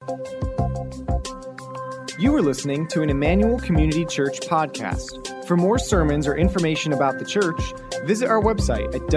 You are listening to an Emmanuel Community Church podcast. For more sermons or information about the church, visit our website at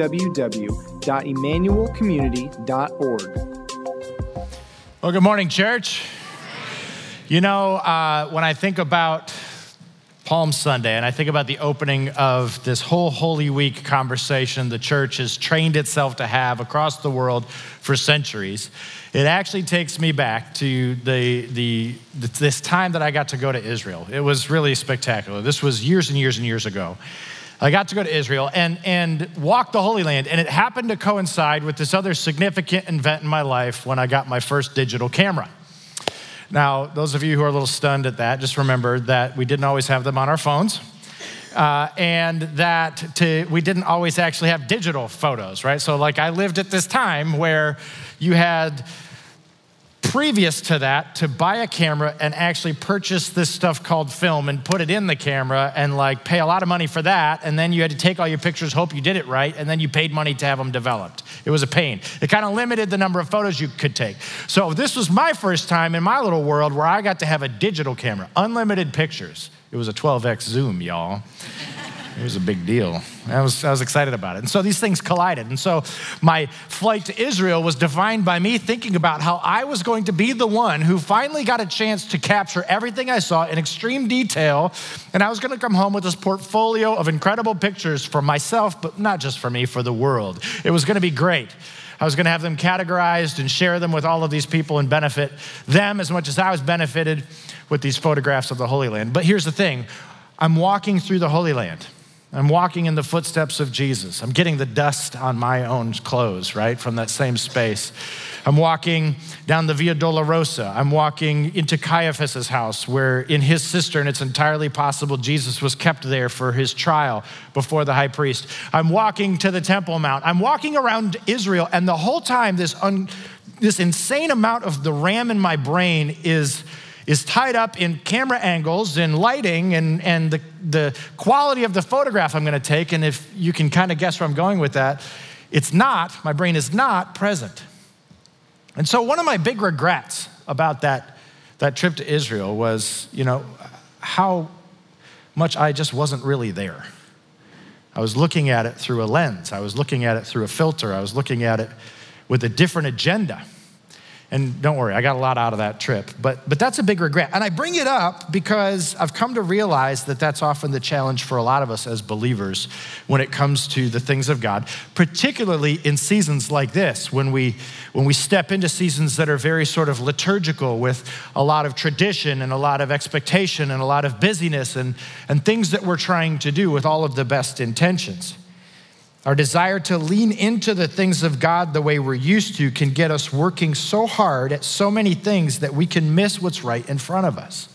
www.emmanuelcommunity.org. Well, good morning, church. You know, when I think about Palm Sunday and I think about the opening of this whole Holy Week conversation the church has trained itself to have across the world for centuries, it actually takes me back to this time that I got to go to Israel. It was really spectacular. This was years and years and years ago. I got to go to Israel and walk the Holy Land, and it happened to coincide with this other significant event in my life when I got my first digital camera. Now, those of you who are a little stunned at that, just remember that we didn't always have them on our phones, and that we didn't always actually have digital photos, right? So like I lived at this time where you had, previous to that, to buy a camera and actually purchase this stuff called film and put it in the camera and like pay a lot of money for that. And then you had to take all your pictures, hope you did it right, and then you paid money to have them developed. It was a pain. It kind of limited the number of photos you could take. So this was my first time in my little world where I got to have a digital camera, unlimited pictures. It was a 12x zoom, y'all. It was a big deal. I was excited about it. And so these things collided. And so my flight to Israel was defined by me thinking about how I was going to be the one who finally got a chance to capture everything I saw in extreme detail. And I was going to come home with this portfolio of incredible pictures for myself, but not just for me, for the world. It was going to be great. I was going to have them categorized and share them with all of these people and benefit them as much as I was benefited with these photographs of the Holy Land. But here's the thing. I'm walking through the Holy Land. I'm walking in the footsteps of Jesus. I'm getting the dust on my own clothes, right, from that same space. I'm walking down the Via Dolorosa. I'm walking into Caiaphas' house, where in his cistern, it's entirely possible Jesus was kept there for his trial before the high priest. I'm walking to the Temple Mount. I'm walking around Israel, and the whole time, this insane amount of the RAM in my brain is tied up in camera angles and lighting and the quality of the photograph I'm gonna take. And if you can kind of guess where I'm going with that, my brain is not present. And so one of my big regrets about that trip to Israel was, how much I just wasn't really there. I was looking at it through a lens. I was looking at it through a filter. I was looking at it with a different agenda. And don't worry, I got a lot out of that trip, but that's a big regret. And I bring it up because I've come to realize that that's often the challenge for a lot of us as believers when it comes to the things of God, particularly in seasons like this, when we step into seasons that are very sort of liturgical with a lot of tradition and a lot of expectation and a lot of busyness and things that we're trying to do with all of the best intentions. Our desire to lean into the things of God the way we're used to can get us working so hard at so many things that we can miss what's right in front of us.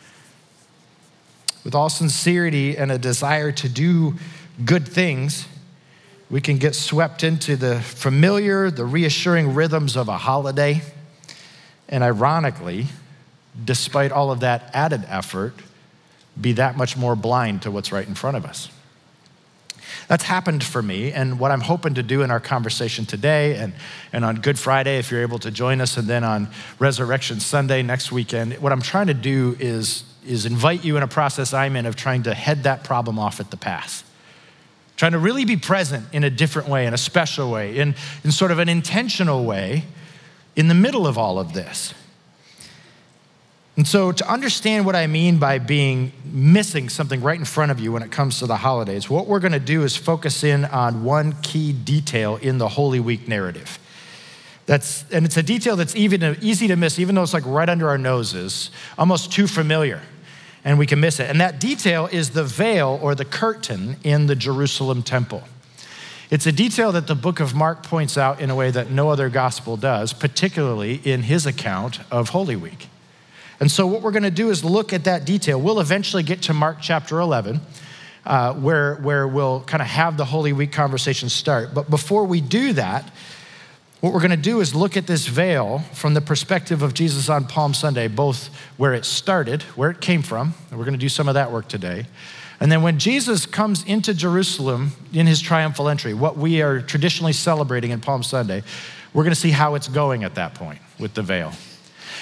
With all sincerity and a desire to do good things, we can get swept into the familiar, the reassuring rhythms of a holiday. And ironically, despite all of that added effort, be that much more blind to what's right in front of us. That's happened for me, and what I'm hoping to do in our conversation today and on Good Friday, if you're able to join us, and then on Resurrection Sunday next weekend, what I'm trying to do is invite you in a process I'm in of trying to head that problem off at the pass. Trying to really be present in a different way, in a special way, in sort of an intentional way in the middle of all of this. And so to understand what I mean by missing something right in front of you when it comes to the holidays, what we're gonna do is focus in on one key detail in the Holy Week narrative. And it's a detail that's easy to miss, even though it's like right under our noses, almost too familiar, and we can miss it. And that detail is the veil or the curtain in the Jerusalem temple. It's a detail that the book of Mark points out in a way that no other gospel does, particularly in his account of Holy Week. And so what we're gonna do is look at that detail. We'll eventually get to Mark chapter 11, where we'll kind of have the Holy Week conversation start. But before we do that, what we're gonna do is look at this veil from the perspective of Jesus on Palm Sunday, both where it started, where it came from, and we're gonna do some of that work today. And then when Jesus comes into Jerusalem in his triumphal entry, what we are traditionally celebrating in Palm Sunday, we're gonna see how it's going at that point with the veil.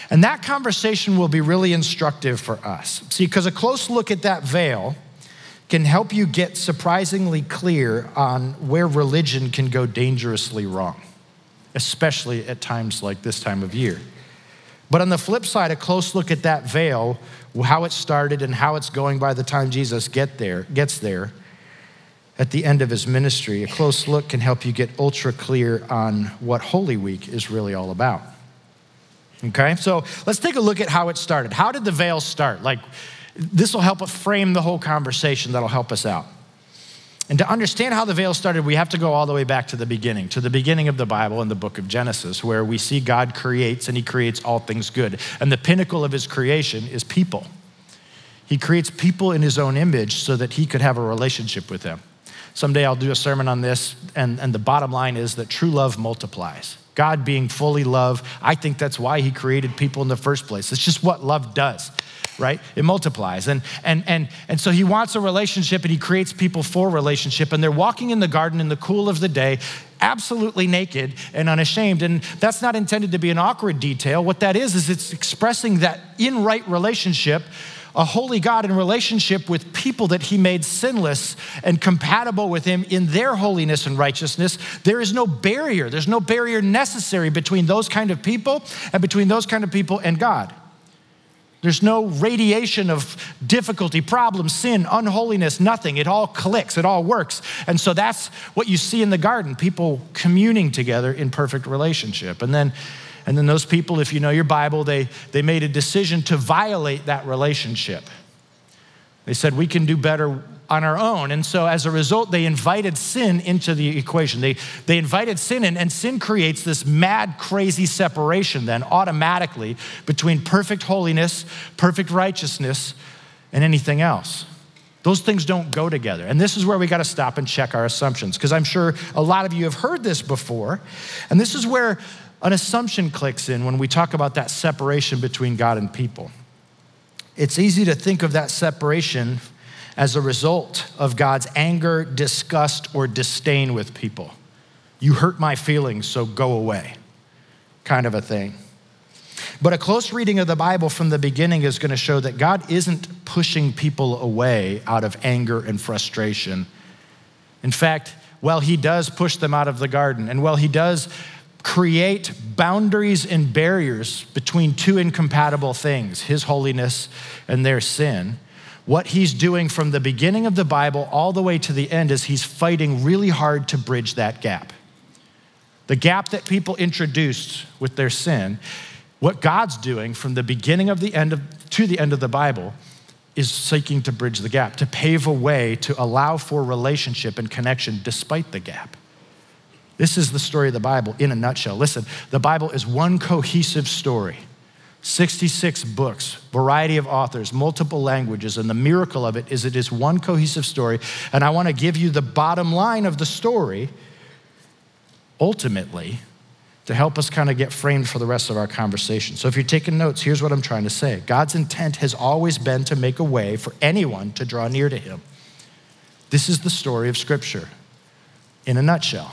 And that conversation will be really instructive for us. See, because a close look at that veil can help you get surprisingly clear on where religion can go dangerously wrong, especially at times like this time of year. But on the flip side, a close look at that veil, how it started and how it's going by the time Jesus gets there at the end of his ministry, a close look can help you get ultra clear on what Holy Week is really all about. Okay, so let's take a look at how it started. How did the veil start? This will help us frame the whole conversation that'll help us out. And to understand how the veil started, we have to go all the way back to the beginning of the Bible in the book of Genesis, where we see God creates, and he creates all things good. And the pinnacle of his creation is people. He creates people in his own image so that he could have a relationship with them. Someday I'll do a sermon on this, and the bottom line is that true love multiplies. God being fully love, I think that's why he created people in the first place. It's just what love does, right? It multiplies. And so he wants a relationship, and he creates people for relationship, and they're walking in the garden in the cool of the day, absolutely naked and unashamed. And that's not intended to be an awkward detail. What that is it's expressing that in right relationship, a holy God in relationship with people that he made sinless and compatible with him in their holiness and righteousness. There is no barrier. There's no barrier necessary between those kind of people and between those kind of people and God. There's no radiation of difficulty, problem, sin, unholiness, nothing. It all clicks, it all works. And so that's what you see in the garden, people communing together in perfect relationship. And then those people, if you know your Bible, they made a decision to violate that relationship. They said, we can do better on our own. And so as a result, they invited sin into the equation. They invited sin in, and sin creates this mad, crazy separation then automatically between perfect holiness, perfect righteousness, and anything else. Those things don't go together. And this is where we got to stop and check our assumptions, because I'm sure a lot of you have heard this before. And this is where an assumption clicks in when we talk about that separation between God and people. It's easy to think of that separation as a result of God's anger, disgust, or disdain with people. You hurt my feelings, so go away, kind of a thing. But a close reading of the Bible from the beginning is going to show that God isn't pushing people away out of anger and frustration. In fact, while he does push them out of the garden, and while he does create boundaries and barriers between two incompatible things, his holiness and their sin, what he's doing from the beginning of the Bible all the way to the end is he's fighting really hard to bridge that gap. The gap that people introduced with their sin, what God's doing from the beginning of to the end of the Bible is seeking to bridge the gap, to pave a way to allow for relationship and connection despite the gap. This is the story of the Bible in a nutshell. Listen, the Bible is one cohesive story, 66 books, variety of authors, multiple languages, and the miracle of it is one cohesive story. And I want to give you the bottom line of the story, ultimately, to help us kind of get framed for the rest of our conversation. So if you're taking notes, here's what I'm trying to say. God's intent has always been to make a way for anyone to draw near to him. This is the story of Scripture in a nutshell.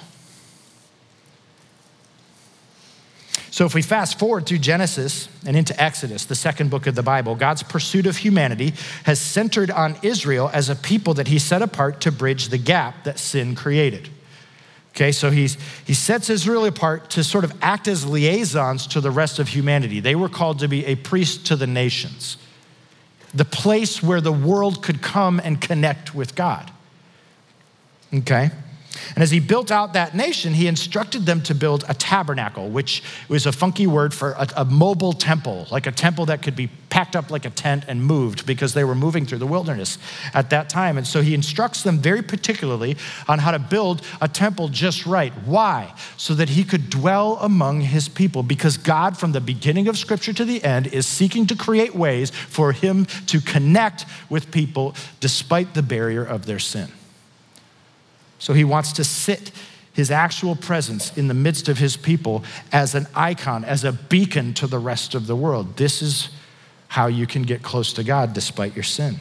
So if we fast forward through Genesis and into Exodus, the second book of the Bible, God's pursuit of humanity has centered on Israel as a people that he set apart to bridge the gap that sin created. Okay, so he sets Israel apart to sort of act as liaisons to the rest of humanity. They were called to be a priest to the nations, the place where the world could come and connect with God. Okay? And as he built out that nation, he instructed them to build a tabernacle, which was a funky word for a mobile temple, like a temple that could be packed up like a tent and moved because they were moving through the wilderness at that time. And so he instructs them very particularly on how to build a temple just right. Why? So that he could dwell among his people, because God, from the beginning of Scripture to the end, is seeking to create ways for him to connect with people despite the barrier of their sin. So he wants to sit his actual presence in the midst of his people as an icon, as a beacon to the rest of the world. This is how you can get close to God despite your sin.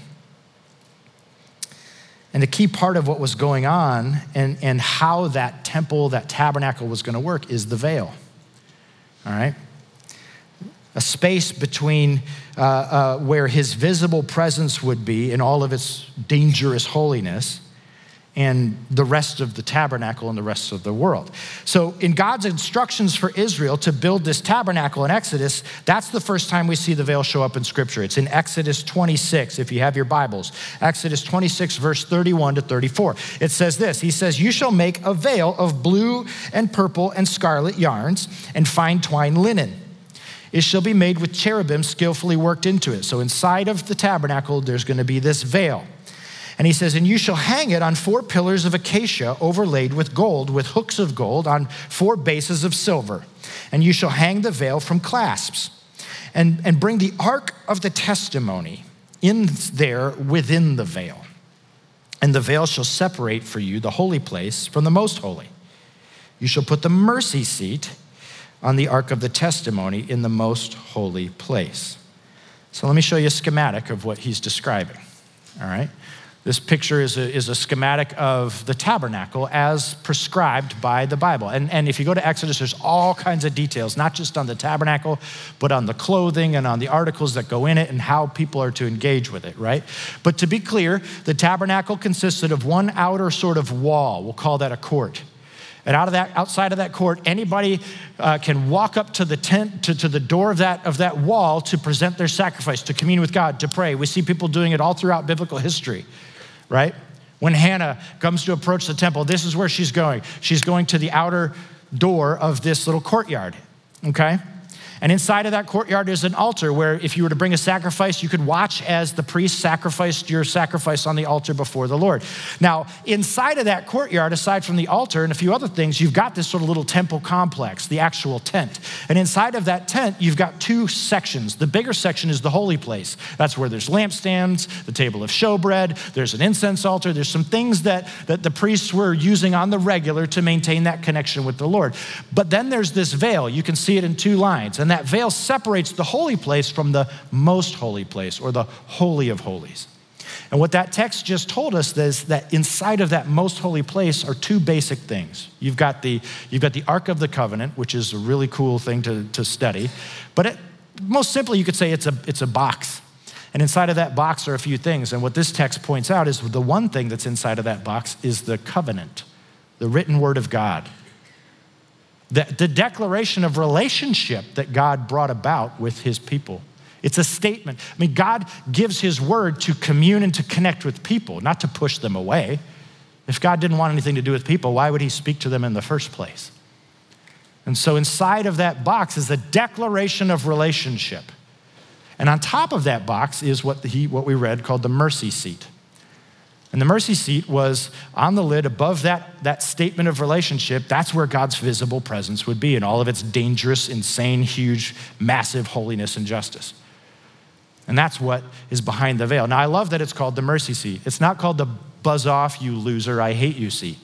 And a key part of what was going on and how that temple, that tabernacle was going to work is the veil. All right? a space between where his visible presence would be in all of its dangerous holiness and the rest of the tabernacle and the rest of the world. So in God's instructions for Israel to build this tabernacle in Exodus, that's the first time we see the veil show up in Scripture. It's in Exodus 26, if you have your Bibles. Exodus 26, verse 31 to 34. It says this, he says, "You shall make a veil of blue and purple and scarlet yarns and fine twined linen. It shall be made with cherubim skillfully worked into it." So inside of the tabernacle, there's going to be this veil. And he says, "And you shall hang it on 4 pillars of acacia overlaid with gold, with hooks of gold on 4 bases of silver. And you shall hang the veil from clasps. And bring the ark of the testimony in there within the veil. And the veil shall separate for you the holy place from the most holy. You shall put the mercy seat on the ark of the testimony in the most holy place." So let me show you a schematic of what he's describing, all right? This picture is a schematic of the tabernacle as prescribed by the Bible. And if you go to Exodus, there's all kinds of details, not just on the tabernacle, but on the clothing and on the articles that go in it and how people are to engage with it, right? But to be clear, the tabernacle consisted of one outer sort of wall. We'll call that a court. And outside of that court, anybody can walk up to the tent, to the door of that wall to present their sacrifice, to commune with God, to pray. We see people doing it all throughout biblical history, right? When Hannah comes to approach the temple, this is where she's going. She's going to the outer door of this little courtyard, okay? And inside of that courtyard is an altar where if you were to bring a sacrifice, you could watch as the priest sacrificed your sacrifice on the altar before the Lord. Now, inside of that courtyard, aside from the altar and a few other things, you've got this sort of little temple complex, the actual tent. And inside of that tent, you've got 2 sections. The bigger section is the holy place. That's where there's lampstands, the table of showbread, there's an incense altar, there's some things that the priests were using on the regular to maintain that connection with the Lord. But then there's this veil. You can see it in 2 lines. And that veil separates the holy place from the most holy place, or the Holy of Holies. And what that text just told us is that inside of that most holy place are 2 basic things. You've got the Ark of the Covenant, which is a really cool thing to study. But most simply, you could say it's a box. And inside of that box are a few things. And what this text points out is the one thing that's inside of that box is the covenant, the written word of God. The declaration of relationship that God brought about with his people. It's a statement. I mean, God gives his word to commune and to connect with people, not to push them away. If God didn't want anything to do with people, why would he speak to them in the first place? And so inside of that box is a declaration of relationship. And on top of that box is what we read called the mercy seat. And the mercy seat was on the lid above that statement of relationship. That's where God's visible presence would be in all of its dangerous, insane, huge, massive holiness and justice. And that's what is behind the veil. Now, I love that it's called the mercy seat. It's not called the buzz off, you loser, I hate you seat.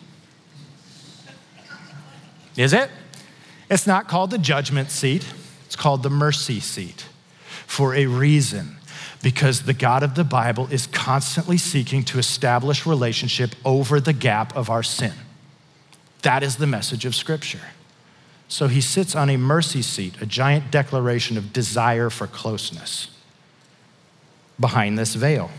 Is it? It's not called the judgment seat. It's called the mercy seat for a reason. Because the God of the Bible is constantly seeking to establish relationship over the gap of our sin. That is the message of Scripture. So he sits on a mercy seat, a giant declaration of desire for closeness behind this veil.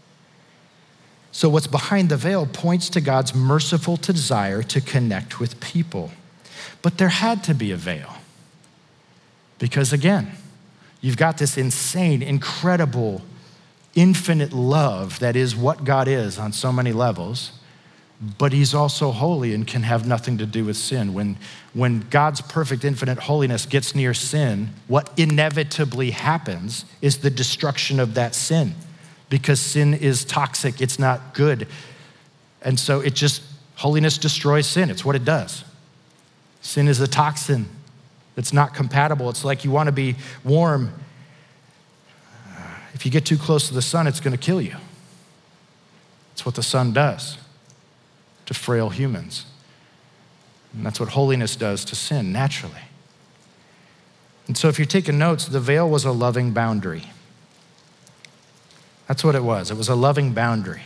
So what's behind the veil points to God's merciful desire to connect with people. But there had to be a veil. Because again, you've got this insane, incredible, infinite love that is what God is on so many levels, but he's also holy and can have nothing to do with sin. When God's perfect, infinite holiness gets near sin, what inevitably happens is the destruction of that sin, because sin is toxic, it's not good. And so holiness destroys sin, it's what it does. Sin is a toxin. It's not compatible. It's like you want to be warm. If you get too close to the sun, it's going to kill you. It's what the sun does to frail humans. And that's what holiness does to sin naturally. And so if you're taking notes, the veil was a loving boundary. That's what it was. It was a loving boundary.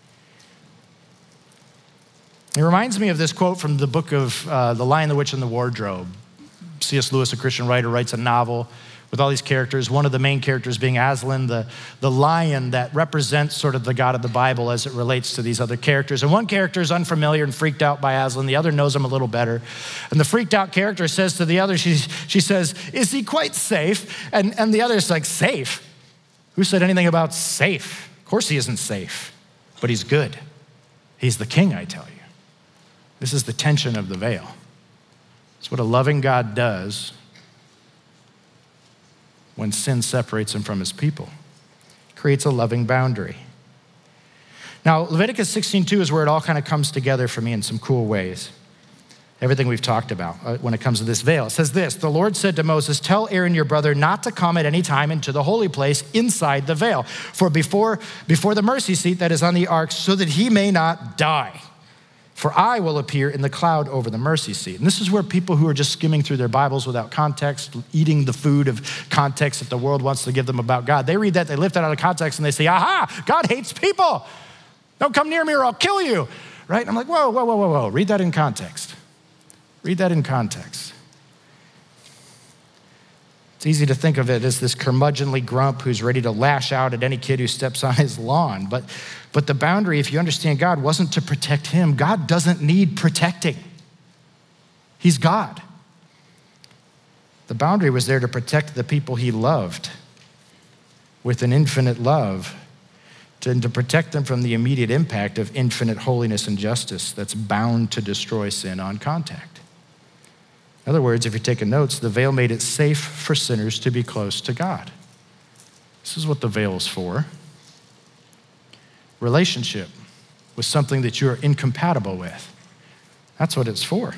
It reminds me of this quote from the book of The Lion, the Witch, and the Wardrobe. C.S. Lewis, a Christian writer, writes a novel with all these characters, one of the main characters being Aslan, the lion that represents sort of the God of the Bible as it relates to these other characters. And one character is unfamiliar and freaked out by Aslan. The other knows him a little better. And the freaked out character says to the other, she says, "Is he quite safe?" And the other's like, "Safe? Who said anything about safe? Of course he isn't safe, but he's good. He's the king, I tell you." This is the tension of the veil. It's what a loving God does when sin separates him from his people. It creates a loving boundary. Now, Leviticus 16:2 is where it all kind of comes together for me in some cool ways. Everything we've talked about when it comes to this veil. It says this: "The Lord said to Moses, tell Aaron your brother not to come at any time into the holy place inside the veil, for before the mercy seat that is on the ark, so that he may not die. For I will appear in the cloud over the mercy seat." And this is where people who are just skimming through their Bibles without context, eating the food of context that the world wants to give them about God, they read that, they lift that out of context, and they say, "Aha, God hates people. Don't come near me or I'll kill you." Right? And I'm like, whoa. Read that in context. Read that in context. It's easy to think of it as this curmudgeonly grump who's ready to lash out at any kid who steps on his lawn. But the boundary, if you understand God, wasn't to protect him. God doesn't need protecting. He's God. The boundary was there to protect the people he loved with an infinite love, and to protect them from the immediate impact of infinite holiness and justice that's bound to destroy sin on contact. In other words, if you're taking notes, the veil made it safe for sinners to be close to God. This is what the veil is for. Relationship with something that you're incompatible with. That's what it's for.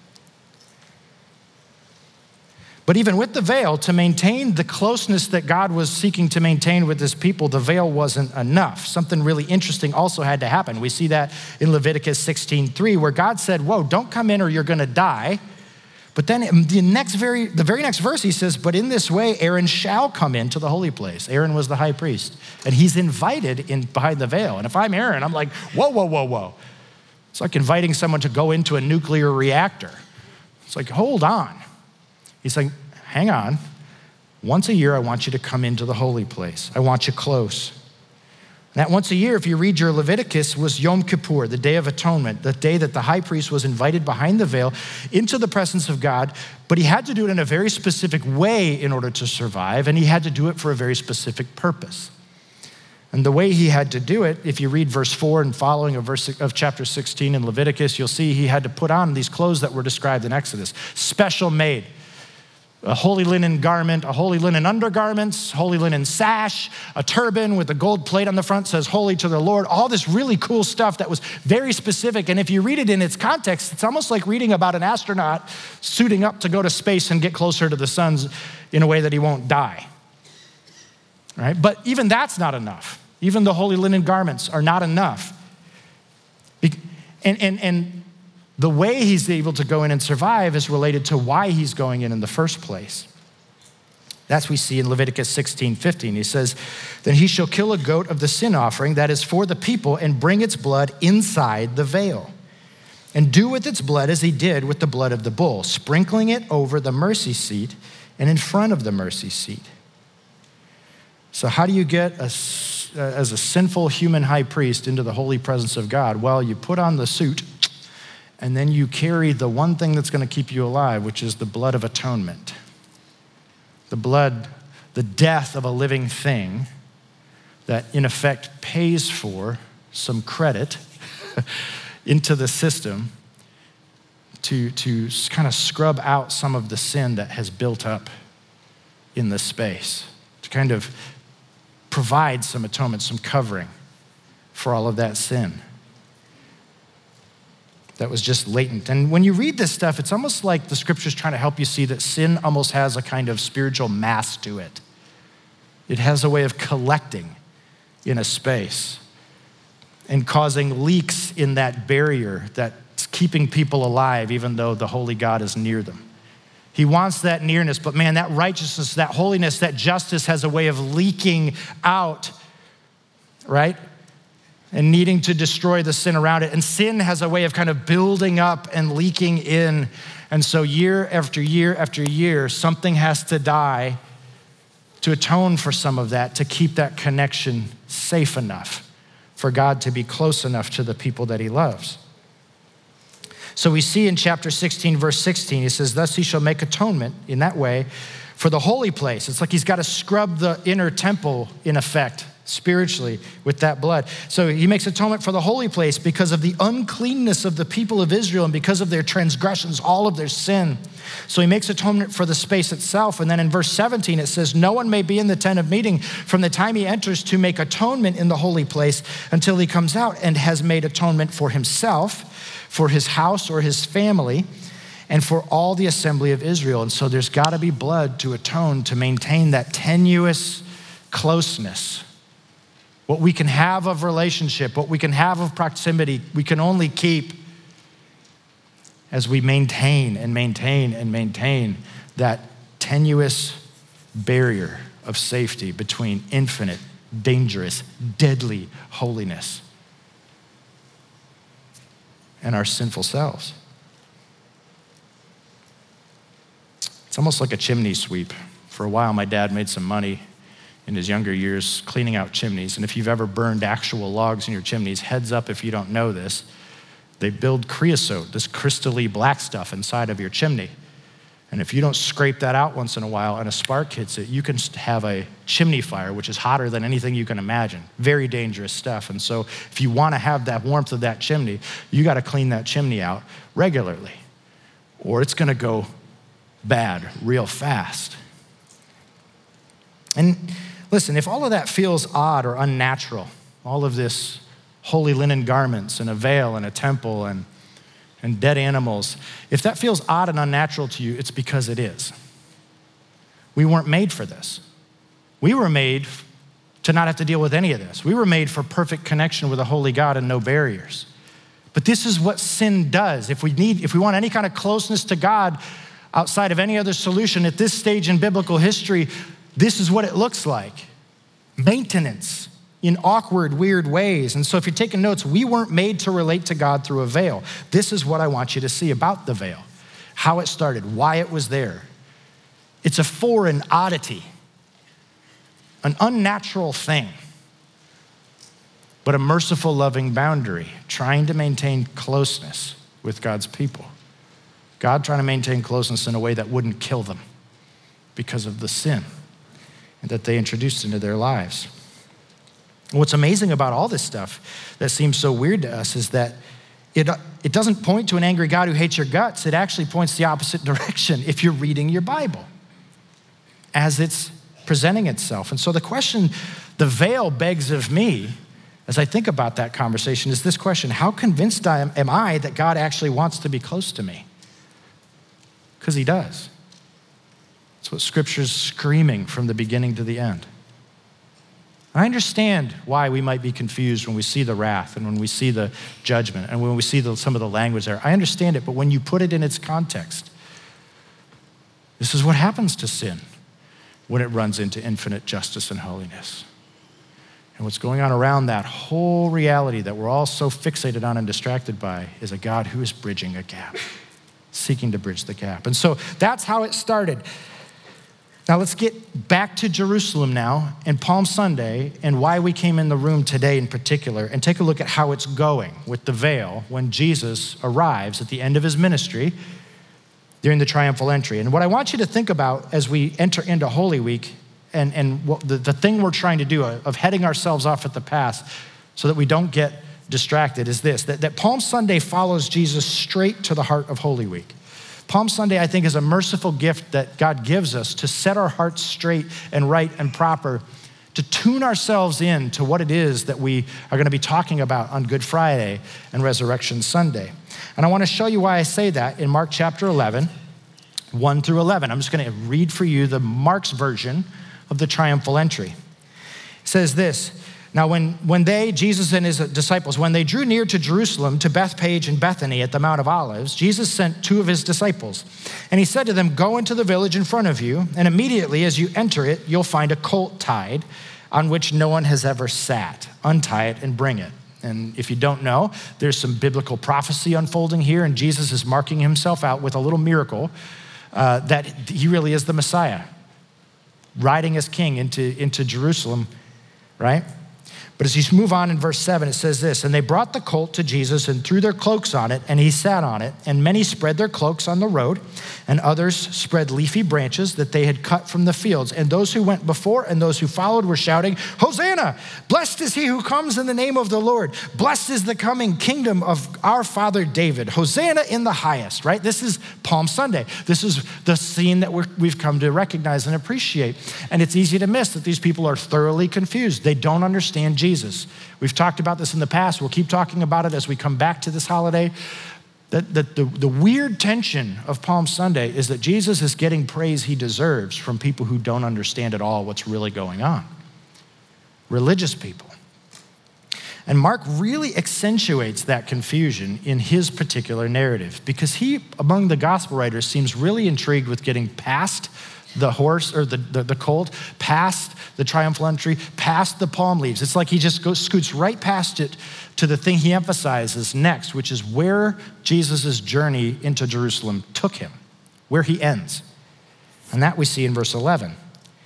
But even with the veil, to maintain the closeness that God was seeking to maintain with his people, the veil wasn't enough. Something really interesting also had to happen. We see that in Leviticus 16:3, where God said, "Whoa, don't come in or you're gonna die." But then the very next verse, he says, "But in this way, Aaron shall come into the holy place." Aaron was the high priest, and he's invited in behind the veil. And if I'm Aaron, I'm like, whoa. It's like inviting someone to go into a nuclear reactor. It's like, hold on. He's like, hang on. Once a year, I want you to come into the holy place. I want you close. That once a year, if you read your Leviticus, was Yom Kippur, the Day of Atonement, the day that the high priest was invited behind the veil into the presence of God, but he had to do it in a very specific way in order to survive, and he had to do it for a very specific purpose. And the way he had to do it, if you read verse 4 and following of chapter 16 in Leviticus, you'll see he had to put on these clothes that were described in Exodus, special made. A holy linen garment, a holy linen undergarments, holy linen sash, a turban with a gold plate on the front says holy to the Lord, all this really cool stuff that was very specific. And if you read it in its context, it's almost like reading about an astronaut suiting up to go to space and get closer to the sun in a way that he won't die. Right? But even that's not enough. Even the holy linen garments are not enough. And the way he's able to go in and survive is related to why he's going in the first place. That's what we see in Leviticus 16:15. He says, "Then he shall kill a goat of the sin offering that is for the people and bring its blood inside the veil and do with its blood as he did with the blood of the bull, sprinkling it over the mercy seat and in front of the mercy seat." So how do you get as a sinful human high priest into the holy presence of God? Well, you put on the suit, and then you carry the one thing that's going to keep you alive, which is the blood of atonement. The blood, the death of a living thing that in effect pays for some credit into the system to kind of scrub out some of the sin that has built up in the space, to kind of provide some atonement, some covering for all of that sin that was just latent. And when you read this stuff, it's almost like the scripture's trying to help you see that sin almost has a kind of spiritual mass to it. It has a way of collecting in a space and causing leaks in that barrier that's keeping people alive even though the holy God is near them. He wants that nearness, but man, that righteousness, that holiness, that justice has a way of leaking out, right? And needing to destroy the sin around it. And sin has a way of kind of building up and leaking in. And so year after year after year, something has to die to atone for some of that, to keep that connection safe enough for God to be close enough to the people that he loves. So we see in chapter 16, verse 16, he says, thus he shall make atonement in that way for the holy place. It's like he's got to scrub the inner temple in effect spiritually with that blood. So he makes atonement for the holy place because of the uncleanness of the people of Israel and because of their transgressions, all of their sin. So he makes atonement for the space itself. And then in verse 17, it says, no one may be in the tent of meeting from the time he enters to make atonement in the holy place until he comes out and has made atonement for himself, for his house or his family, and for all the assembly of Israel. And so there's got to be blood to atone, to maintain that tenuous closeness. What we can have of relationship, what we can have of proximity, we can only keep as we maintain and maintain and maintain that tenuous barrier of safety between infinite, dangerous, deadly holiness and our sinful selves. It's almost like a chimney sweep. For a while, my dad made some money in his younger years cleaning out chimneys. And if you've ever burned actual logs in your chimneys, heads up if you don't know this, they build creosote, this crystally black stuff inside of your chimney. And if you don't scrape that out once in a while and a spark hits it, you can have a chimney fire, which is hotter than anything you can imagine. Very dangerous stuff. And so if you want to have that warmth of that chimney, you got to clean that chimney out regularly, or it's going to go bad real fast. And listen, if all of that feels odd or unnatural, all of this holy linen garments and a veil and a temple and dead animals, if that feels odd and unnatural to you, it's because it is. We weren't made for this. We were made to not have to deal with any of this. We were made for perfect connection with a holy God and no barriers. But this is what sin does. If we want any kind of closeness to God outside of any other solution at this stage in biblical history, this is what it looks like. Maintenance in awkward, weird ways. And so if you're taking notes, we weren't made to relate to God through a veil. This is what I want you to see about the veil, how it started, why it was there. It's a foreign oddity, an unnatural thing, but a merciful, loving boundary, trying to maintain closeness with God's people. God trying to maintain closeness in a way that wouldn't kill them because of the sin that they introduced into their lives. And what's amazing about all this stuff that seems so weird to us is that it doesn't point to an angry God who hates your guts. It actually points the opposite direction if you're reading your Bible as it's presenting itself. And so the question the veil begs of me as I think about that conversation is this question: how convinced am I that God actually wants to be close to me? Because he does. It's what Scripture's screaming from the beginning to the end. I understand why we might be confused when we see the wrath and when we see the judgment and when we see some of the language there. I understand it, but when you put it in its context, this is what happens to sin when it runs into infinite justice and holiness. And what's going on around that whole reality that we're all so fixated on and distracted by is a God who is bridging a gap, seeking to bridge the gap. And so that's how it started. Now let's get back to Jerusalem now and Palm Sunday and why we came in the room today in particular, and take a look at how it's going with the veil when Jesus arrives at the end of his ministry during the triumphal entry. And what I want you to think about as we enter into Holy Week and what the thing we're trying to do of heading ourselves off at the pass so that we don't get distracted is this, that Palm Sunday follows Jesus straight to the heart of Holy Week. Palm Sunday, I think, is a merciful gift that God gives us to set our hearts straight and right and proper, to tune ourselves in to what it is that we are going to be talking about on Good Friday and Resurrection Sunday. And I want to show you why I say that in Mark chapter 11, 1 through 11. I'm just going to read for you the Mark's version of the triumphal entry. It says this: now when they, Jesus and his disciples, when they drew near to Jerusalem, to Bethphage and Bethany at the Mount of Olives, Jesus sent two of his disciples. And he said to them, go into the village in front of you, and immediately as you enter it, you'll find a colt tied on which no one has ever sat. Untie it and bring it. And if you don't know, there's some biblical prophecy unfolding here, and Jesus is marking himself out with a little miracle that he really is the Messiah. riding as king into Jerusalem, right? But as you move on in verse 7, it says this, and they brought the colt to Jesus and threw their cloaks on it, and he sat on it. And many spread their cloaks on the road, and others spread leafy branches that they had cut from the fields. And those who went before and those who followed were shouting, Hosanna! Blessed is he who comes in the name of the Lord. Blessed is the coming kingdom of our father David. Hosanna in the highest, right? This is Palm Sunday. This is the scene that we've come to recognize and appreciate. And it's easy to miss that these people are thoroughly confused. They don't understand Jesus. We've talked about this in the past. We'll keep talking about it as we come back to this holiday. The weird tension of Palm Sunday is that Jesus is getting praise he deserves from people who don't understand at all what's really going on. Religious people. And Mark really accentuates that confusion in his particular narrative because he, among the gospel writers, seems really intrigued with getting past the horse or the colt, past the triumphal entry, past the palm leaves. It's like he just scoots right past it to the thing he emphasizes next, which is where Jesus' journey into Jerusalem took him, where he ends. And that we see in verse 11.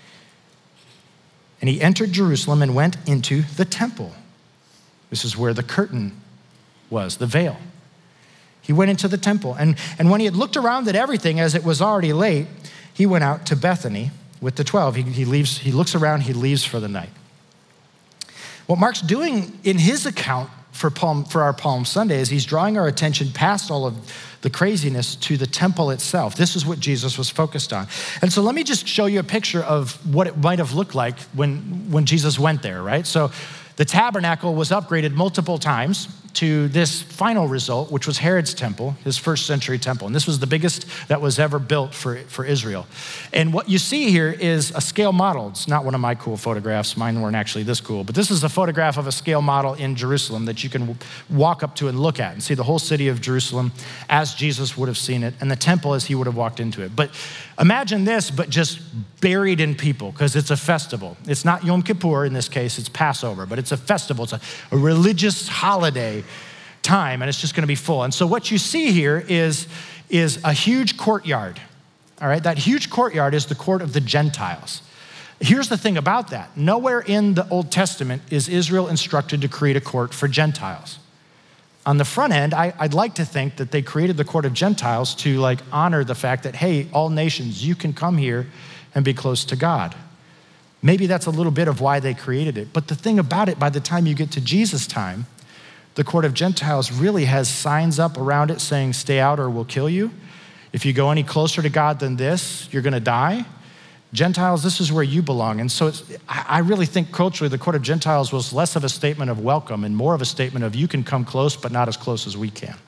And he entered Jerusalem and went into the temple. This is where the curtain was, the veil. He went into the temple. And when he had looked around at everything as it was already late, he went out to Bethany with the 12. He looks around, he leaves for the night. What Mark's doing in his account for our Palm Sunday is he's drawing our attention past all of the craziness to the temple itself. This is what Jesus was focused on. And so let me just show you a picture of what it might have looked like when Jesus went there, right? So the tabernacle was upgraded multiple times to this final result, which was Herod's temple, his first century temple. And this was the biggest that was ever built for Israel. And what you see here is a scale model. It's not one of my cool photographs. Mine weren't actually this cool. But this is a photograph of a scale model in Jerusalem that you can walk up to and look at and see the whole city of Jerusalem as Jesus would have seen it, and the temple as he would have walked into it. But imagine this, but just buried in people, because it's a festival. It's not Yom Kippur in this case, it's Passover, but it's a festival. It's a religious holiday time, and it's just gonna be full. And so what you see here is a huge courtyard, all right? That huge courtyard is the court of the Gentiles. Here's the thing about that. Nowhere in the Old Testament is Israel instructed to create a court for Gentiles. On the front end, I'd like to think that they created the court of Gentiles to honor the fact that, hey, all nations, you can come here and be close to God. Maybe that's a little bit of why they created it. But the thing about it, by the time you get to Jesus' time, the court of Gentiles really has signs up around it saying, stay out or we'll kill you. If you go any closer to God than this, you're gonna die. Gentiles, this is where you belong. And so I really think culturally the court of Gentiles was less of a statement of welcome and more of a statement of you can come close, but not as close as we can.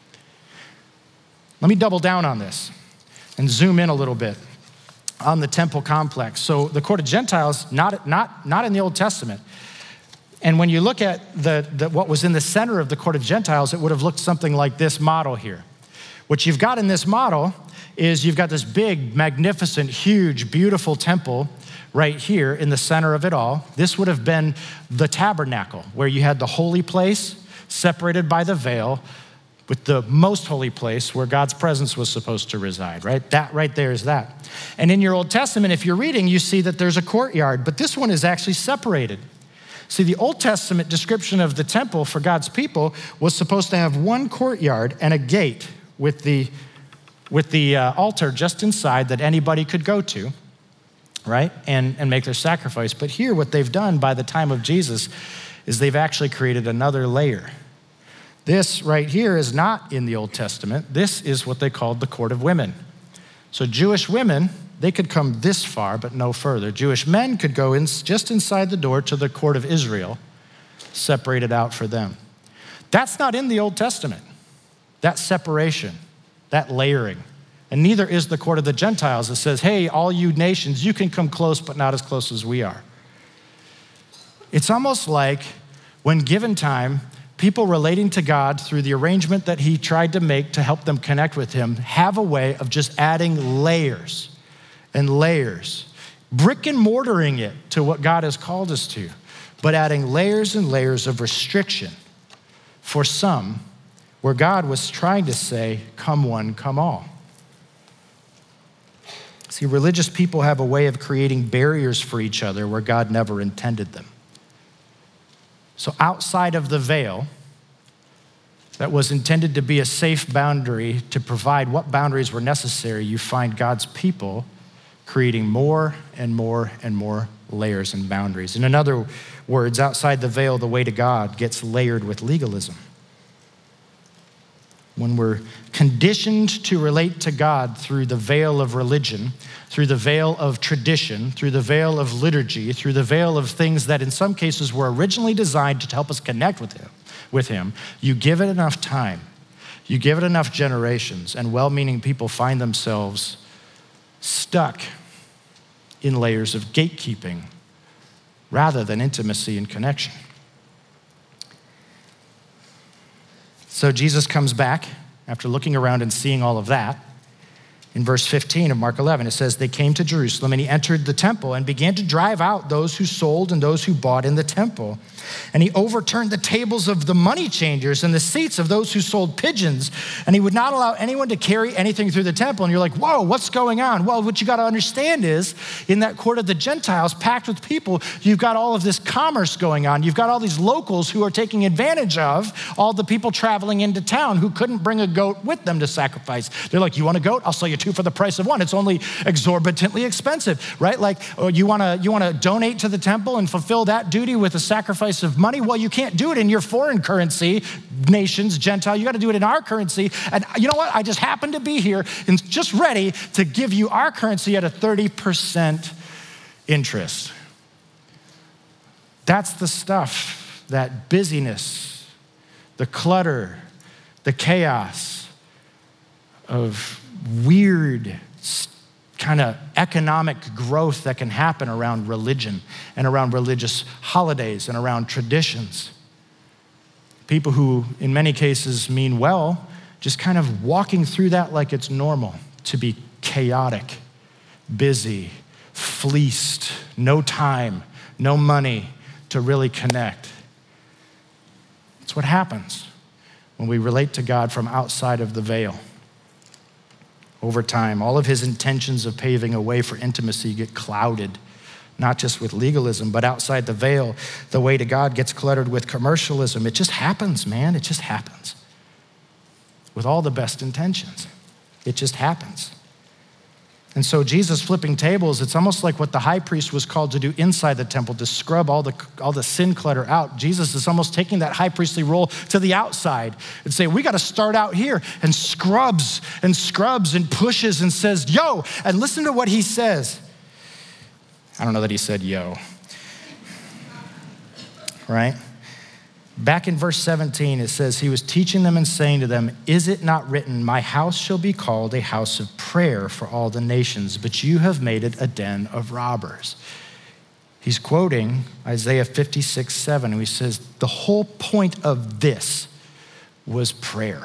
Let me double down on this and zoom in a little bit on the temple complex. So the court of Gentiles, not in the Old Testament. And when you look at what was in the center of the court of Gentiles, it would have looked something like this model here. What you've got in this model is you've got this big, magnificent, huge, beautiful temple right here in the center of it all. This would have been the tabernacle, where you had the holy place separated by the veil with the most holy place where God's presence was supposed to reside, right? That right there is that. And in your Old Testament, if you're reading, you see that there's a courtyard, but this one is actually separated. See, the Old Testament description of the temple for God's people was supposed to have one courtyard and a gate with the altar just inside that anybody could go to, right, and make their sacrifice. But here, what they've done by the time of Jesus is they've actually created another layer. This right here is not in the Old Testament. This is what they called the court of women. So Jewish women, they could come this far, but no further. Jewish men could go in just inside the door to the court of Israel, separated out for them. That's not in the Old Testament, that separation, that layering. And neither is the court of the Gentiles that says, hey, all you nations, you can come close, but not as close as we are. It's almost like when given time, people relating to God through the arrangement that he tried to make to help them connect with him have a way of just adding layers and layers, brick and mortaring it to what God has called us to, but adding layers and layers of restriction for some, where God was trying to say, come one, come all. See, religious people have a way of creating barriers for each other where God never intended them. So outside of the veil that was intended to be a safe boundary to provide what boundaries were necessary, you find God's people creating more and more and more layers and boundaries. In other words, outside the veil, the way to God gets layered with legalism. When we're conditioned to relate to God through the veil of religion, through the veil of tradition, through the veil of liturgy, through the veil of things that in some cases were originally designed to help us connect with him, you give it enough time, you give it enough generations, and well-meaning people find themselves stuck in layers of gatekeeping rather than intimacy and connection. So Jesus comes back after looking around and seeing all of that. In verse 15 of Mark 11, it says, they came to Jerusalem and he entered the temple and began to drive out those who sold and those who bought in the temple. And he overturned the tables of the money changers and the seats of those who sold pigeons. And he would not allow anyone to carry anything through the temple. And you're like, whoa, what's going on? Well, what you got to understand is in that court of the Gentiles packed with people, you've got all of this commerce going on. You've got all these locals who are taking advantage of all the people traveling into town who couldn't bring a goat with them to sacrifice. They're like, you want a goat? I'll sell you 2 for the price of 1. It's only exorbitantly expensive, right? Like, oh, you want to donate to the temple and fulfill that duty with a sacrifice of money? Well, you can't do it in your foreign currency, nations, Gentile. You got to do it in our currency. And you know what? I just happen to be here and just ready to give you our currency at a 30% interest. That's the stuff, that busyness, the clutter, the chaos of weird kind of economic growth that can happen around religion and around religious holidays and around traditions. People who, in many cases, mean well, just kind of walking through that like it's normal to be chaotic, busy, fleeced, no time, no money to really connect. It's what happens when we relate to God from outside of the veil. Over time, all of his intentions of paving a way for intimacy get clouded, not just with legalism, but outside the veil, the way to God gets cluttered with commercialism. It just happens, man. It just happens. With all the best intentions. It just happens. And so Jesus flipping tables, it's almost like what the high priest was called to do inside the temple, to scrub all the sin clutter out. Jesus is almost taking that high priestly role to the outside and say, we got to start out here, and scrubs and pushes and says, yo, and listen to what he says. I don't know that he said yo, right? Back in verse 17, it says, he was teaching them and saying to them, is it not written, my house shall be called a house of prayer for all the nations, but you have made it a den of robbers. He's quoting Isaiah 56:7, and he says, the whole point of this was prayer.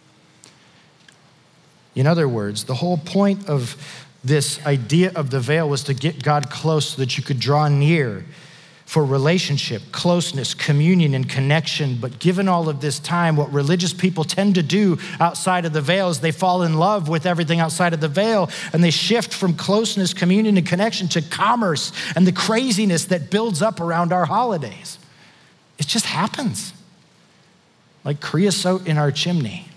In other words, the whole point of this idea of the veil was to get God close so that you could draw near for relationship, closeness, communion, and connection. But given all of this time, what religious people tend to do outside of the veil is they fall in love with everything outside of the veil, and they shift from closeness, communion, and connection to commerce and the craziness that builds up around our holidays. It just happens, like creosote in our chimney.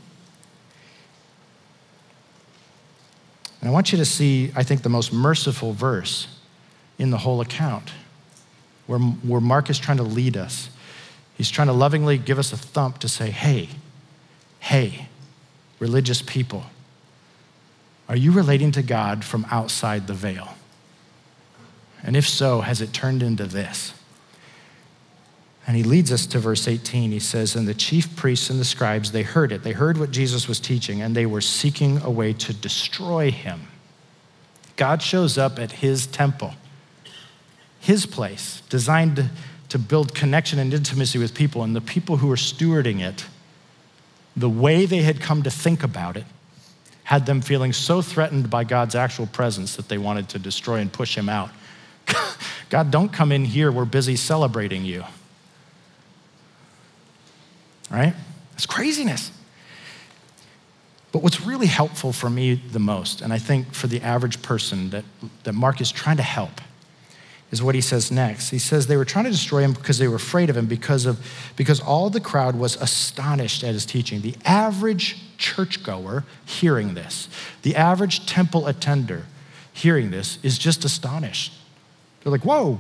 And I want you to see, I think, the most merciful verse in the whole account, where Mark is trying to lead us. He's trying to lovingly give us a thump to say, hey, religious people, are you relating to God from outside the veil? And if so, has it turned into this? And he leads us to verse 18. He says, and the chief priests and the scribes, they heard it. They heard what Jesus was teaching, and they were seeking a way to destroy him. God shows up at his temple, his place, designed to build connection and intimacy with people, and the people who were stewarding it, the way they had come to think about it, had them feeling so threatened by God's actual presence that they wanted to destroy and push him out. God, don't come in here. We're busy celebrating you. Right? It's craziness. But what's really helpful for me the most, and I think for the average person that Mark is trying to help, is what he says next. He says they were trying to destroy him because they were afraid of him because all the crowd was astonished at his teaching. The average churchgoer hearing this, the average temple attender hearing this is just astonished. They're like, whoa,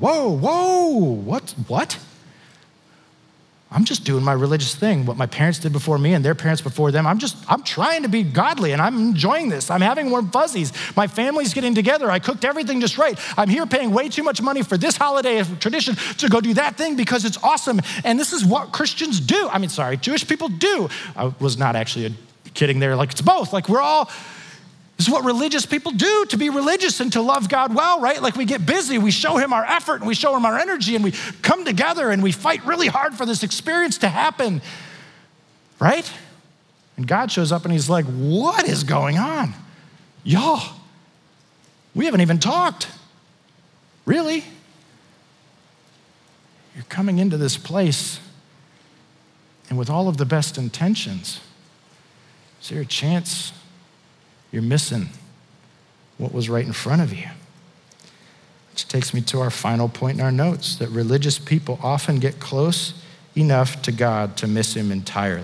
what? I'm just doing my religious thing, what my parents did before me and their parents before them. I'm trying to be godly and I'm enjoying this. I'm having warm fuzzies. My family's getting together. I cooked everything just right. I'm here paying way too much money for this holiday tradition to go do that thing because it's awesome. And this is what Christians do. Jewish people do. I was not actually kidding there. Like, it's both. Like, this is what religious people do, to be religious and to love God well, right? Like, we get busy, we show him our effort, and we show him our energy, and we come together and we fight really hard for this experience to happen, right? And God shows up and he's like, what is going on? Y'all, we haven't even talked. Really? You're coming into this place and with all of the best intentions. Is there a chance you're missing what was right in front of you? Which takes me to our final point in our notes, that religious people often get close enough to God to miss him entirely.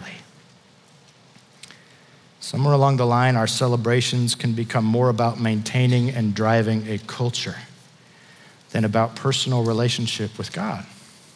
Somewhere along the line, our celebrations can become more about maintaining and driving a culture than about personal relationship with God.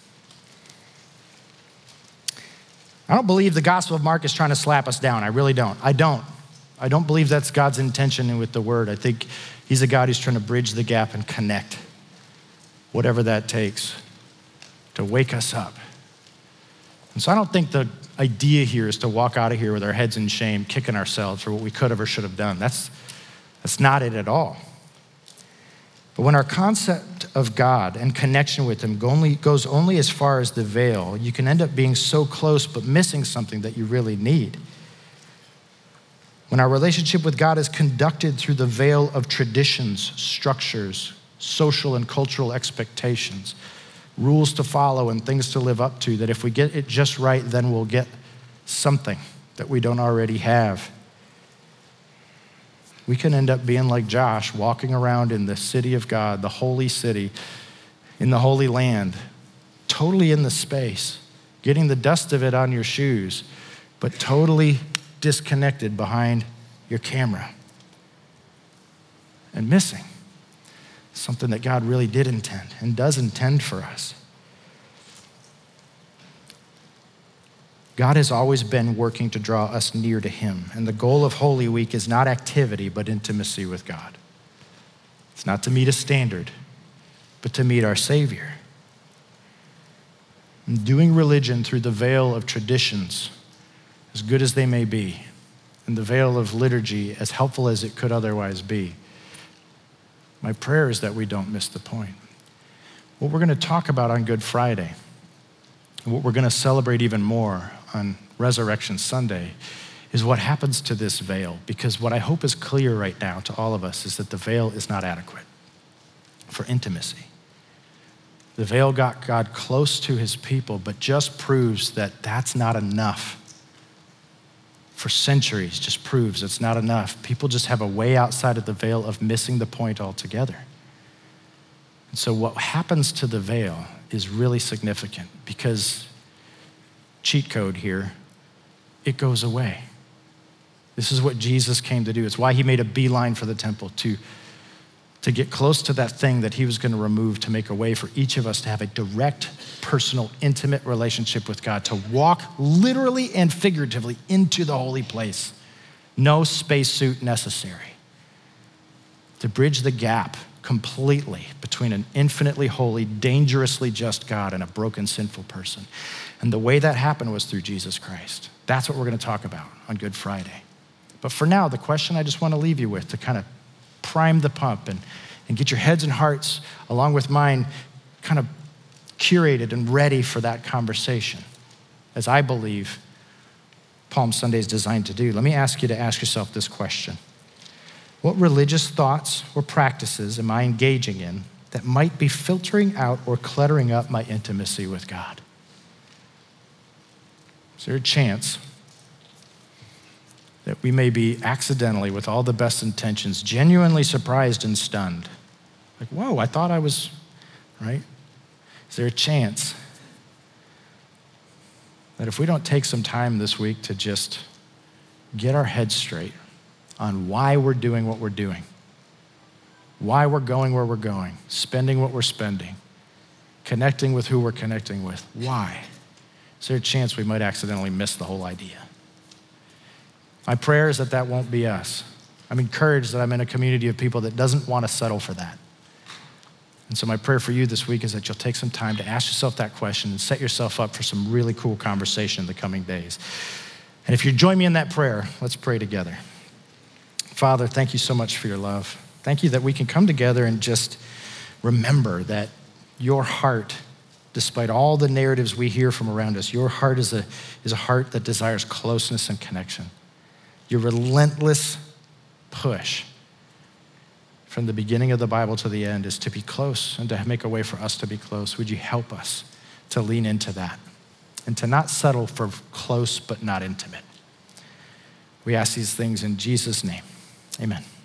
I don't believe the Gospel of Mark is trying to slap us down. I really don't. I don't believe that's God's intention with the word. I think he's a God who's trying to bridge the gap and connect, whatever that takes, to wake us up. And so I don't think the idea here is to walk out of here with our heads in shame, kicking ourselves for what we could have or should have done. That's not it at all. But when our concept of God and connection with him goes only as far as the veil, you can end up being so close but missing something that you really need. When our relationship with God is conducted through the veil of traditions, structures, social and cultural expectations, rules to follow and things to live up to, that if we get it just right, then we'll get something that we don't already have. We can end up being like Josh, walking around in the city of God, the holy city, in the holy land, totally in the space, getting the dust of it on your shoes, but totally disconnected behind your camera and missing something that God really did intend and does intend for us. God has always been working to draw us near to him, and the goal of Holy Week is not activity, but intimacy with God. It's not to meet a standard, but to meet our Savior. And doing religion through the veil of traditions, as good as they may be, and the veil of liturgy, as helpful as it could otherwise be, my prayer is that we don't miss the point. What we're going to talk about on Good Friday, and what we're going to celebrate even more on Resurrection Sunday, is what happens to this veil. Because what I hope is clear right now to all of us is that the veil is not adequate for intimacy. The veil got God close to his people, but just proves that that's not enough. For centuries, just proves it's not enough. People just have a way outside of the veil of missing the point altogether. And so what happens to the veil is really significant, because cheat code here, it goes away. This is what Jesus came to do. It's why he made a beeline for the temple, to get close to that thing that he was going to remove, to make a way for each of us to have a direct, personal, intimate relationship with God, to walk literally and figuratively into the holy place. No spacesuit necessary. To bridge the gap completely between an infinitely holy, dangerously just God and a broken, sinful person. And the way that happened was through Jesus Christ. That's what we're going to talk about on Good Friday. But for now, the question I just want to leave you with, to kind of prime the pump and get your heads and hearts, along with mine, kind of curated and ready for that conversation, as I believe Palm Sunday is designed to do. Let me ask you to ask yourself this question. What religious thoughts or practices am I engaging in that might be filtering out or cluttering up my intimacy with God? Is there a chance that we may be accidentally, with all the best intentions, genuinely surprised and stunned. Like, whoa, I thought I was, right? Is there a chance that if we don't take some time this week to just get our heads straight on why we're doing what we're doing, why we're going where we're going, spending what we're spending, connecting with who we're connecting with, why? Is there a chance we might accidentally miss the whole idea? My prayer is that that won't be us. I'm encouraged that I'm in a community of people that doesn't want to settle for that. And so my prayer for you this week is that you'll take some time to ask yourself that question and set yourself up for some really cool conversation in the coming days. And if you join me in that prayer, let's pray together. Father, thank you so much for your love. Thank you that we can come together and just remember that your heart, despite all the narratives we hear from around us, your heart is a heart that desires closeness and connection. Your relentless push from the beginning of the Bible to the end is to be close and to make a way for us to be close. Would you help us to lean into that and to not settle for close but not intimate? We ask these things in Jesus' name. Amen.